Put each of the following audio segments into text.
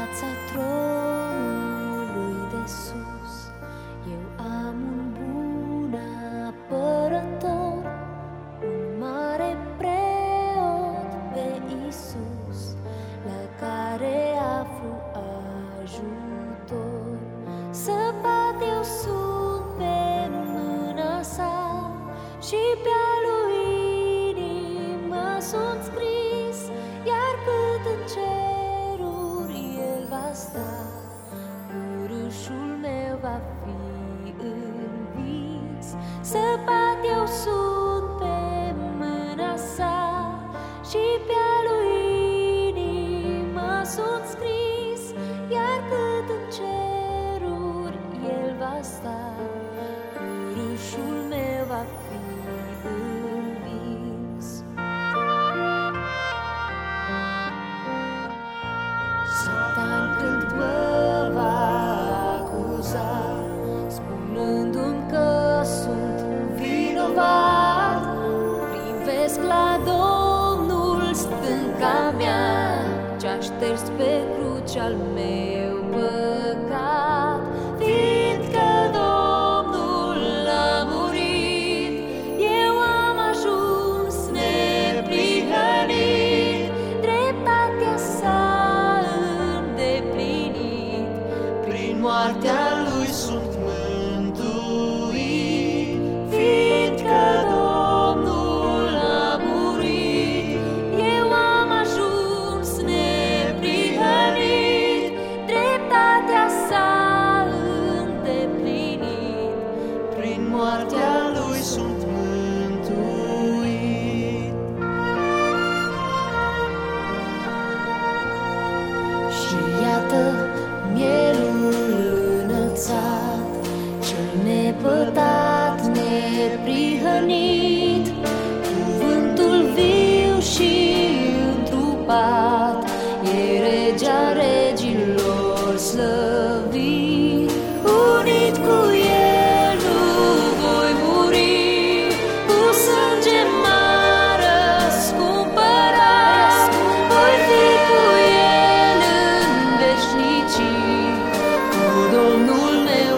fața tronului de sus, eu am un bun apărător, un mare preot pe Iisus, la care aflu ajutor. Săpat eu sunt pe mâna sa și pe-a lui inimă sunt scris, iar cât în ceruri el va sta, urâșul meu va fi învins. Săpat eu sunt pe mâna sa și pe-a lui inimă sunt scris, iar cât în ceruri el va sta, urâșul meu va fi învins. Satan când mă va acuza, spunându-mi că sunt vinovat, privesc la Domnul stânca mea, ce-a șters pe cruce al meu păcat. Fiindcă Domnul a murit, eu am ajuns neprihănit, dreptatea sa îndeplinit, prin moartea lui sunt mântuit. Fiindcă Domnul a murit, eu am ajuns neprihănit, dreptatea sa îndeplinit, prin moartea lui sunt mântuit. Și iată mielul înălțat, cel nepătat, neprihănit, cuvântul viu și întrupat, e regea regilor slăvit. Unit cu el nu voi muri, cu sânge m-a răscumpărat, voi fi cu el în veșnicii, cu Domnul meu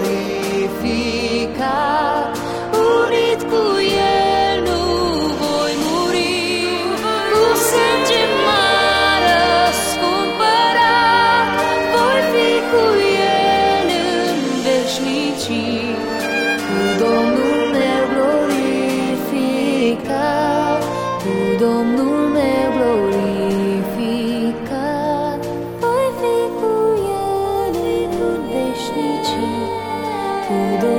glorificat. Unit cu el nu voi muri, cu sânge m-a răscumpărat, voi fi cu el în veșnicii, cu Domnul meu glorificat, cu Domnul meu glorificat. Voi fi cu el în veșnicii, cu Domnul